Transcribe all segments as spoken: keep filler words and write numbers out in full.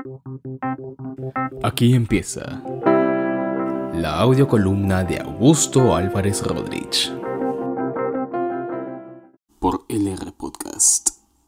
Aquí empieza la audiocolumna de Augusto Álvarez Rodríguez por L R Podcast.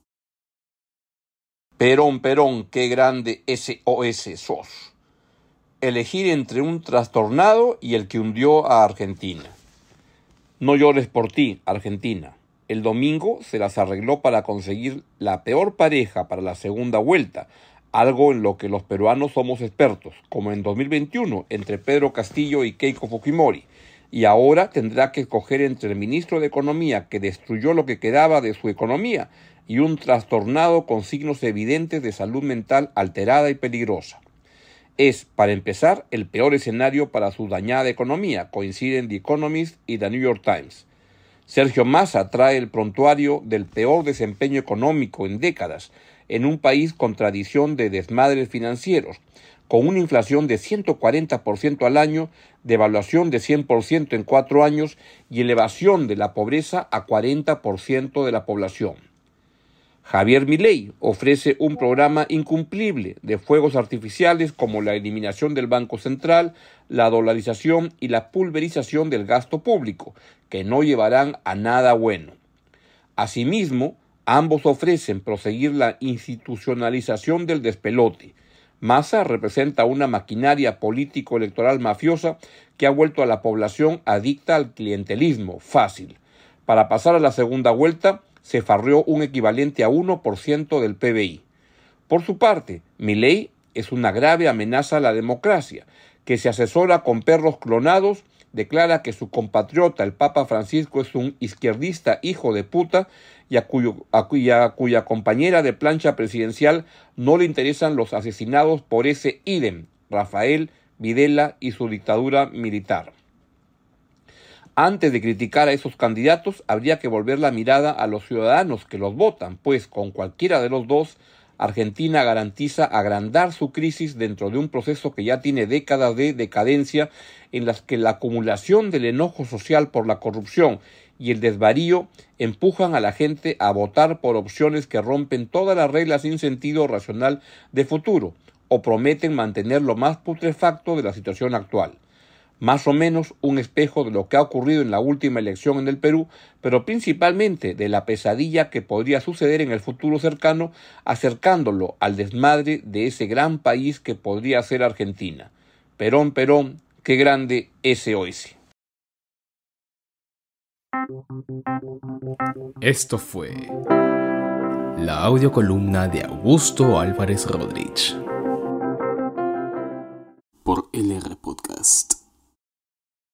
Perón, Perón, qué grande S O S sos. Elegir entre un trastornado y el que hundió a Argentina. No llores por ti, Argentina. El domingo se las arregló para conseguir la peor pareja para la segunda vuelta, algo en lo que los peruanos somos expertos, como en dos mil veintiuno entre Pedro Castillo y Keiko Fujimori, y ahora tendrá que escoger entre el ministro de Economía, que destruyó lo que quedaba de su economía, y un trastornado con signos evidentes de salud mental alterada y peligrosa. Es, para empezar, el peor escenario para su dañada economía, coinciden The Economist y The New York Times. Sergio Massa trae el prontuario del peor desempeño económico en décadas, en un país con tradición de desmadres financieros, con una inflación de ciento cuarenta por ciento al año, devaluación de cien por ciento en cuatro años y elevación de la pobreza a cuarenta por ciento de la población. Javier Milei ofrece un programa incumplible de fuegos artificiales como la eliminación del Banco Central, la dolarización y la pulverización del gasto público, que no llevarán a nada bueno. Asimismo, ambos ofrecen proseguir la institucionalización del despelote. Massa representa una maquinaria político-electoral mafiosa que ha vuelto a la población adicta al clientelismo fácil. Para pasar a la segunda vuelta, se farreó un equivalente a uno por ciento del P B I. Por su parte, Milei es una grave amenaza a la democracia, que se asesora con perros clonados, declara que su compatriota, el Papa Francisco, es un izquierdista hijo de puta y a, cuyo, a, cuya, a cuya compañera de plancha presidencial no le interesan los asesinados por ese ídem, Rafael Videla y su dictadura militar. Antes de criticar a esos candidatos, habría que volver la mirada a los ciudadanos que los votan, pues con cualquiera de los dos, Argentina garantiza agrandar su crisis dentro de un proceso que ya tiene décadas de decadencia en las que la acumulación del enojo social por la corrupción y el desvarío empujan a la gente a votar por opciones que rompen todas las reglas sin sentido racional de futuro o prometen mantener lo más putrefacto de la situación actual. Más o menos un espejo de lo que ha ocurrido en la última elección en el Perú, pero principalmente de la pesadilla que podría suceder en el futuro cercano, acercándolo al desmadre de ese gran país que podría ser Argentina. Perón, Perón, qué grande S O S. Esto fue la audiocolumna de Augusto Álvarez Rodríguez por L R Podcast.